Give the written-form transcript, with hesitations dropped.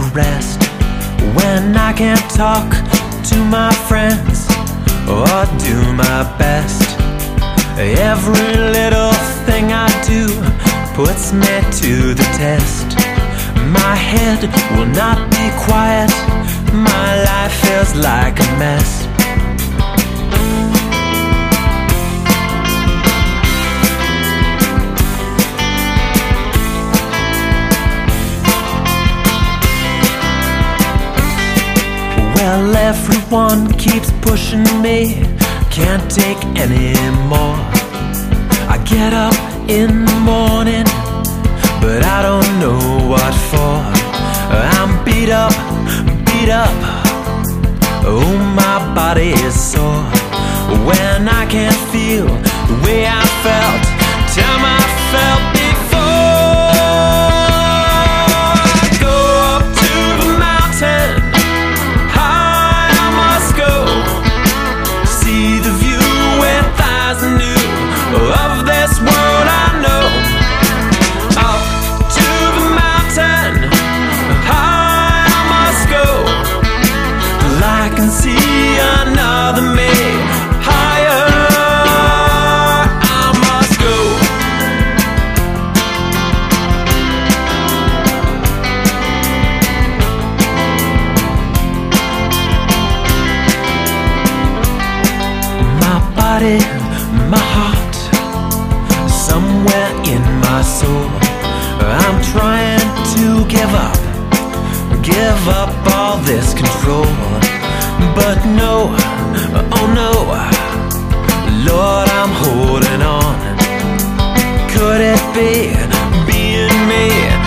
rest when I can't talk to my friends or do my best. Every little thing I do puts me to the test. My head will not be quiet, my life feels like a mess. Well, everyone keeps pushing me, can't take any more. I get up in the morning, but I don't know what for. I'm beat up, oh my body is sore. When I can't feel the way I felt, time I felt before. I go up to the mountain, high I must go, see the view with eyes new of this world I know. Up to the mountain, high I must go, till I can see another me. Higher I must go. My body, my heart, somewhere in my soul, I'm trying to give up all this control. But no, oh no, Lord, I'm holding on. Could it be being me?